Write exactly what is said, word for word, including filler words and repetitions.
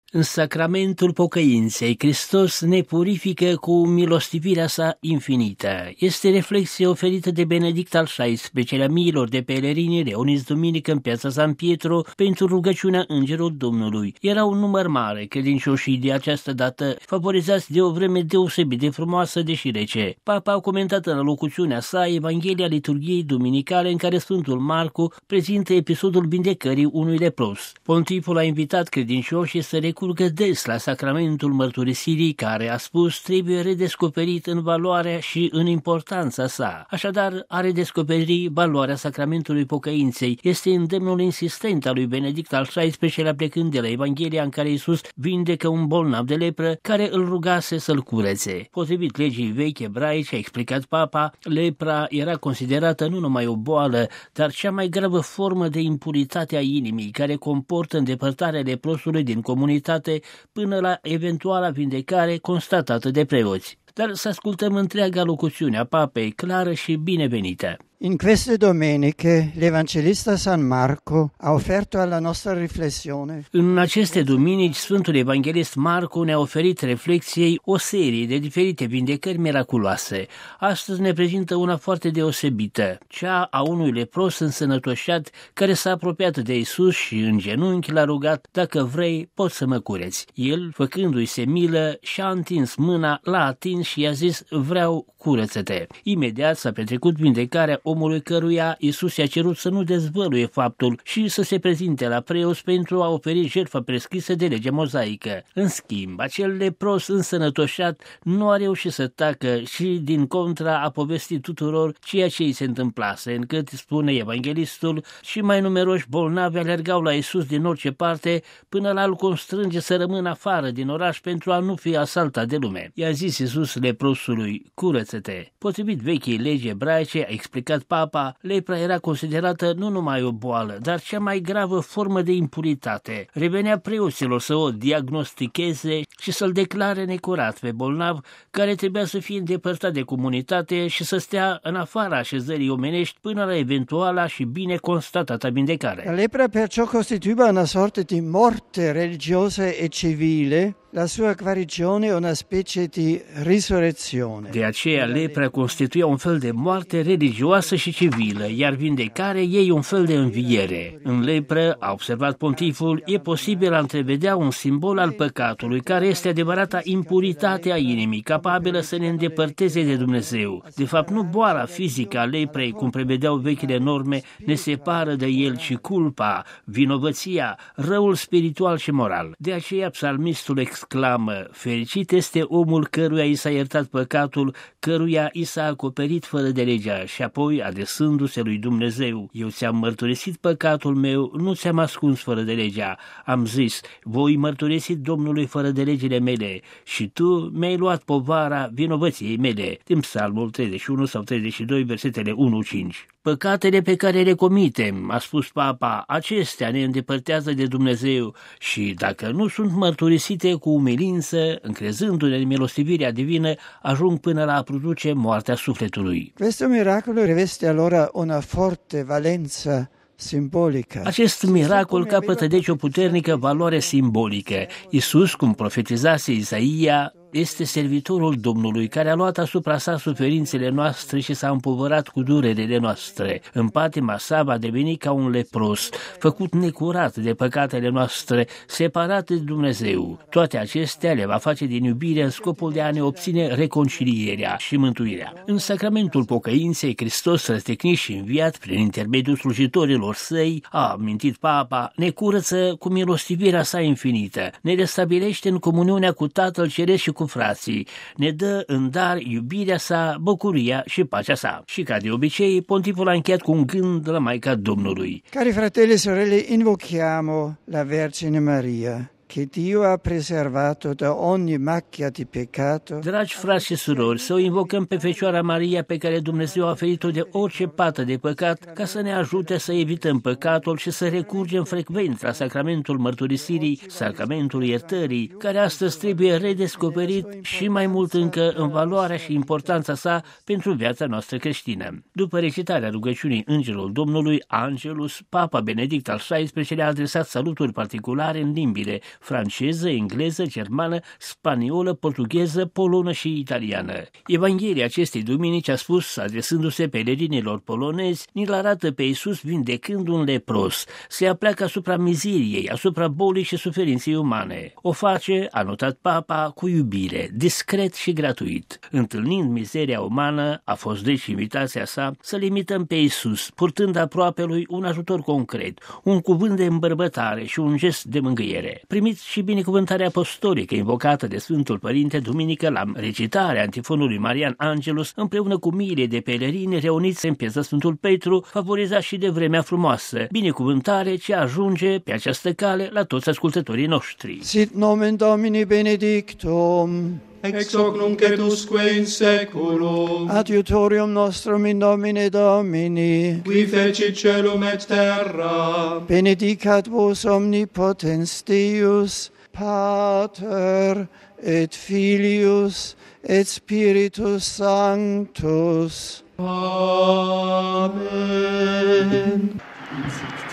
În sacramentul pocăinței, Hristos ne purifică cu milostivirea sa infinită. Este reflexie oferită de Benedict al șaisprezecelea miilor de pelerini reuniți duminică în piața San Pietro pentru rugăciunea Îngerul Domnului. Era un număr mare, credincioșii de această dată, favorizați de o vreme deosebit de frumoasă, deși rece. Papa a comentat în alocuțiunea sa Evanghelia liturghiei duminicale în care Sfântul Marcu prezintă episodul vindecării unui lepros. Pontiful a invitat credincioșii să recurgă des la sacramentul mărturisirii, care, a spus, trebuie redescoperit în valoarea și în importanța sa. Așadar, a redescoperi valoarea sacramentului pocăinței este îndemnul insistent al lui Benedict al șaisprezecelea plecând de la Evanghelia în care Iisus vindecă un bolnav de lepră care îl rugase să-l curețe. Potrivit legii vechi ebraice, a explicat Papa, lepra era considerată nu numai o boală, dar cea mai gravă formă de impuritate a inimii, care comportă îndepărtarea leprosului din comunitate până la eventuala vindecare constatată de preoți. Dar să ascultăm întreaga locuțiune a Papei, clară și binevenită. In queste domeniche l'Evangelista San Marco ha offerto alla nostra riflessione. În aceste duminici, Sfântul Evanghelist Marco ne-a oferit reflexiei o serie de diferite vindecări miraculoase. Astăzi ne prezintă una foarte deosebită, cea a unui lepros însănătoșat care s-a apropiat de Iisus și în genunchi l-a rugat: dacă vrei, poți să mă cureți. El, făcându-i se milă, și-a întins mâna, l-a atins și i-a zis: vreau, curăță-te. Imediat s-a petrecut vindecarea omului căruia Iisus i-a cerut să nu dezvăluie faptul și să se prezinte la preoți pentru a oferi jertfa prescrisă de legea mozaică. În schimb, acel lepros însănătoșat nu a reușit să tacă și, din contra, a povestit tuturor ceea ce îi se întâmplase, încât, spune evanghelistul, și mai numeroși bolnavi alergau la Iisus din orice parte până la a-l constrânge să rămână afară din oraș pentru a nu fi asaltat de lume. I-a zis Iisus leprosului: curăță-te. Potrivit vechii legi ebraice, a explicat Papa, lepra era considerată nu numai o boală, dar cea mai gravă formă de impuritate. Revenea preoților să o diagnosticheze și să-l declare necurat pe bolnav, care trebuia să fie îndepărtat de comunitate și să stea în afara așezării omenești până la eventuala și bine constatată vindecare. La lepra perciò costituiva una sorta di morte religiosa e civile. La sua guarigione è una specie di risurrezione. De aceea, lepra constituia un fel de moarte religioasă și civilă, iar vindecarea ei un fel de înviere. În lepră, a observat pontiful, e posibil a întrevedea un simbol al păcatului, care este adevărata impuritate a inimii, capabilă să ne îndepărteze de Dumnezeu. De fapt, nu boala fizică a leprei, cum prevedeau vechile norme, ne separă de el, ci culpa, vinovăția, răul spiritual și moral. De aceea, psalmistul exclamă: fericit este omul căruia i s-a iertat păcatul, căruia i s-a acoperit fără de legea, și apoi, adresându-se lui Dumnezeu: eu ți-am mărturisit păcatul meu, nu ți-am ascuns fără de legea. Am zis: voi mărturisi Domnului fără de legile mele și tu mi-ai luat povara vinovăției mele. Din Psalmul treizeci și unu sau treizeci și doi, versetele unu cinci. Păcatele pe care le comitem, a spus Papa, acestea ne îndepărtează de Dumnezeu și, dacă nu sunt mărturisite cu umilință, încrezându-ne în milostivirea divină, ajung până la a produce moartea sufletului. Questo miracolo riveste allora una forte valenza simbolică. Acest miracol capătă deci o puternică valoare simbolică. Iisus, cum profetizase Isaia, este servitorul Domnului, care a luat asupra sa suferințele noastre și s-a împovărat cu durerile noastre. În patima sa va deveni ca un lepros, făcut necurat de păcatele noastre, separat de Dumnezeu. Toate acestea le va face din iubire în scopul de a ne obține reconcilierea și mântuirea. În sacramentul pocăinței, Hristos, răstignit și înviat prin intermediul slujitorilor săi, a amintit Papa, ne curăță cu milostivirea sa infinită, ne restabilește în comuniunea cu Tatăl Ceresc și cu frații, ne dă în dar iubirea sa, bucuria și pacea sa. Și ca de obicei, pontiful a încheiat cu un gând la Maica Domnului. Cari fratelli e sorelle, invochiamo la Vergine Maria, che Dio ha preservato da ogni macchia di peccato. Dragi frați și surori, să o invocăm pe Fecioara Maria, pe care Dumnezeu a ferit-o de orice pată de păcat, ca să ne ajute să evităm păcatul și să recurgem frecvent la sacramentul mărturisirii, sacramentul iertării, care astăzi trebuie redescoperit și mai mult încă în valoarea și importanța sa pentru viața noastră creștină. După recitarea rugăciunii Îngerul Domnului, Angelus, Papa Benedict al șaisprezecelea a adresat saluturi particulare în limbile franceză, engleză, germană, spaniolă, portugheză, polonă și italiană. Evanghelia acestei duminici a spus, adresându-se pelerinilor polonezi, ni-l arată pe Iisus vindecând un lepros. Se apleacă asupra mizeriei, asupra bolii și suferinței umane. O face, a notat Papa, cu iubire, discret și gratuit. Întâlnind mizeria umană, a fost deci invitația sa să-L imităm pe Iisus, purtând aproape lui un ajutor concret, un cuvânt de îmbărbătare și un gest de mângâiere. Primiți și binecuvântarea apostolică invocată de Sfântul Părinte duminică la recitarea antifonului Marian Angelus, împreună cu miile de pelerini reuniți în piața Sfântul Petru, favorizat și de vremea frumoasă, binecuvântare ce ajunge pe această cale la toți ascultătorii noștri. Sit nomen Domini benedictum, ex hoc nunc et usque in seculum, adiutorium nostrum in nomine Domini, qui fecit celum et terra, benedicat vos omnipotens Deus, Pater et Filius et Spiritus Sanctus. Amen.